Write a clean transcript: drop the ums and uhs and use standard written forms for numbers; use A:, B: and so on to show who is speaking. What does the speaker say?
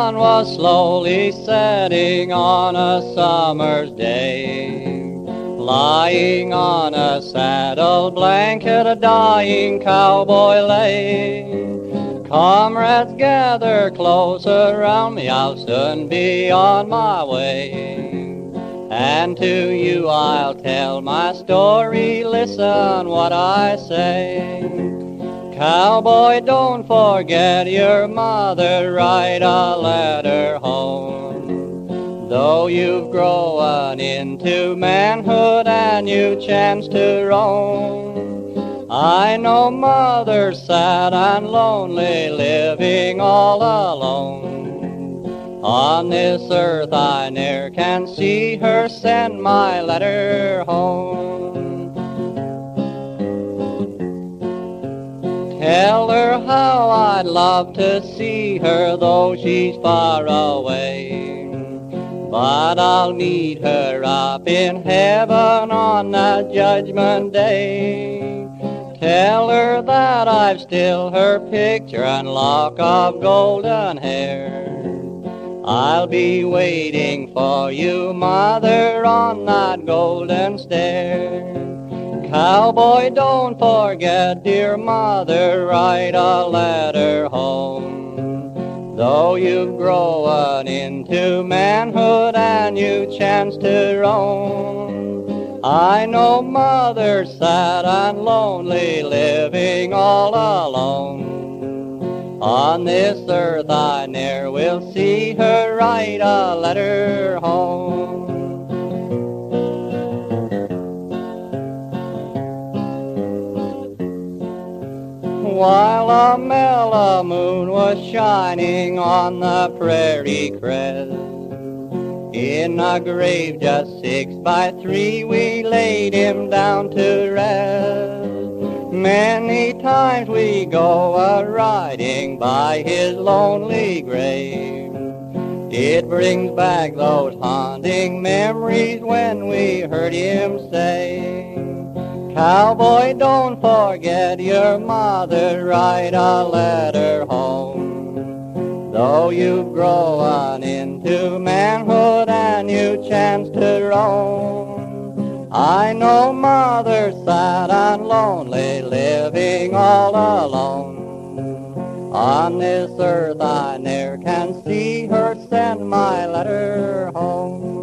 A: sun was slowly setting on a summer's day. Lying on a saddle blanket, a dying cowboy lay. Comrades, gather close around me, I'll soon be on my way. And to you I'll tell my story, listen what I say. Cowboy, don't forget your mother, write a letter home. Though you've grown into manhood and you chance to roam, I know mother's sad and lonely, living all alone. On this earth I ne'er can see her, send my letter home. Tell her how I'd love to see her, though she's far away. But I'll meet her up in heaven on that judgment day. Tell her that I've still her picture and lock of golden hair. I'll be waiting for you, mother, on that golden stair. Cowboy, don't forget, dear mother, write a letter home. Though you've grown into manhood and you chance to roam, I know mother's sad and lonely, living all alone. On this earth I ne'er will see her, write a letter home. While a mellow moon was shining on the prairie crest, in a grave just 6 by 3 we laid him down to rest. Many times we go a-riding by his lonely grave. It brings back those haunting memories when we heard him say, Cowboy, don't forget your mother, write a letter home. Though you've grown into manhood and you chance to roam, I know mother's sad and lonely, living all alone. On this earth I ne'er can see her, send my letter home.